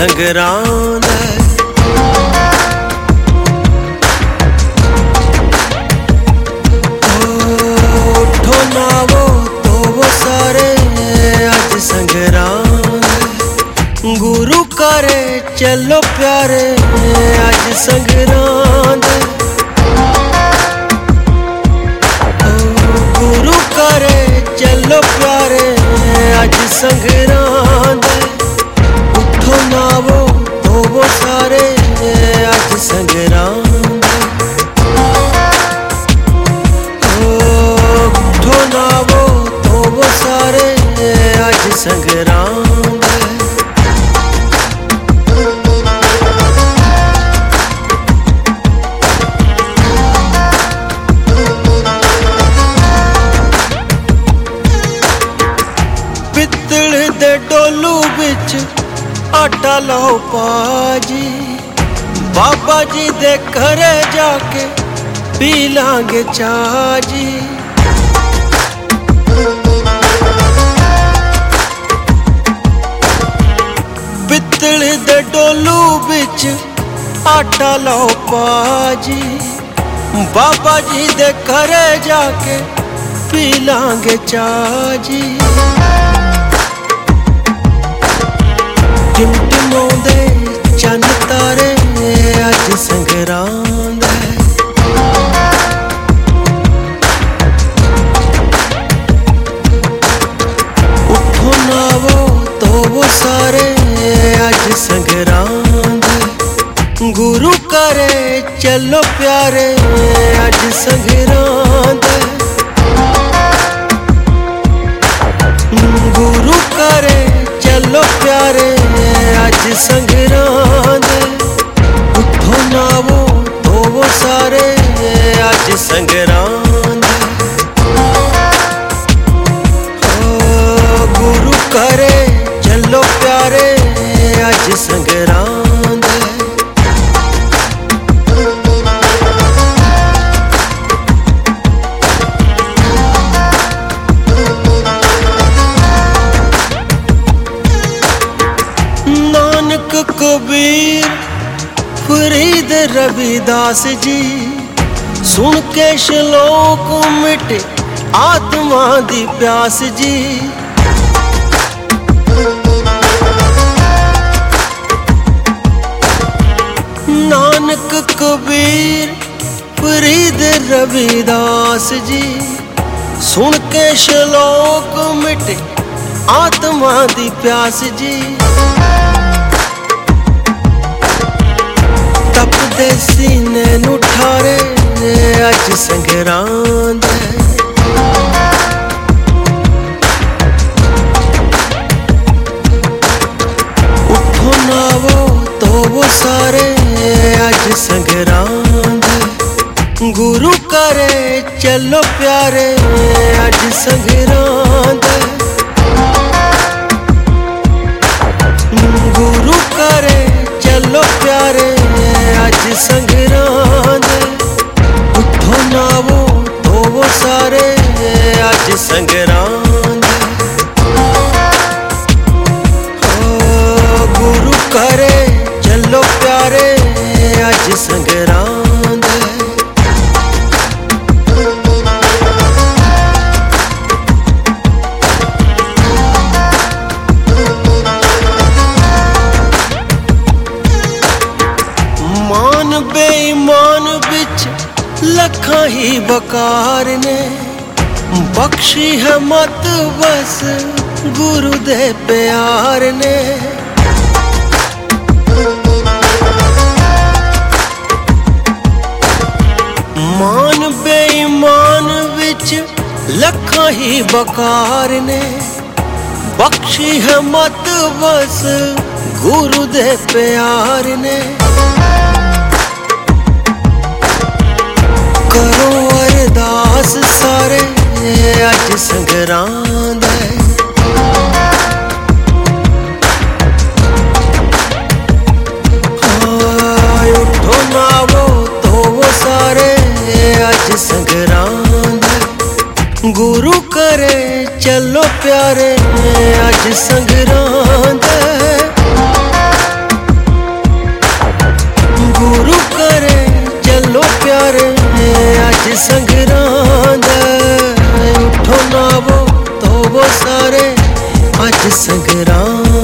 संगरांद है। उठो नावो तो वो सारे आज संगरांद है। गुरु करे चलो प्यारे आज संगरांद है। गुरु करे चलो प्यारे आज संगरांद है। उठो नावो तो वो सारे आज संगरांद है। उठो नावो तो वो सारे आज संगरांद है। पित्तल दे डोलू बिच आटा लाओ पाजी, बाबा जी दे घरे जाके पी लांगे चाजी। पित्तल दे डोलू बिच आटा लाओ पाजी, बाबा जी दे घरे जाके पी लांगे चाजी। टिमटिमाउंदे चन्न तारे अज संगरांद है। उठो नावो तो वो सारे अज संगरांद है। गुरु करे चलो प्यारे अज संगरांद है। गुरु करे चलो प्यारे आज संगरांद है। उठो नावो तो वो सारे आज संगरांद है। गुरु करे चलो प्यारे आज संगरांद है। नानक कबीर फरीद रविदास जी सुन के श्लोक मिटे आत्मा दी प्यास जी। नानक कबीर फरीद रविदास जी सुन के श्लोक मिटे आत्मा दी प्यास जी। तपदे सीने नू ठारे अज संगरांद है। उठो नावो तो वो सारे अज संगरांद है। गुरु करे चलो प्यारे अज संगरांद है। गुरु करे चलो प्यारे आज संगरांद है। उठो नावो तो वो सारे आज संगरांद है। गुरु करे चलो प्यारे आज संगरांद है। बेईमान बिच लखा ही बकार ने बख्शी है मत बस गुरु दे प्यार ने। मान बेईमान बिच लखा ही बकार ने बख्शी है मत बस गुरु दे प्यार ने। करो अरदास सारे अज संगरांद है। उठो नावो तो वो सारे अज संगरांद है। गुरु करे चलो प्यारे अज संगरांद है। सारे अज संगरांद उठो नावो धोवो सारे अज संगरांद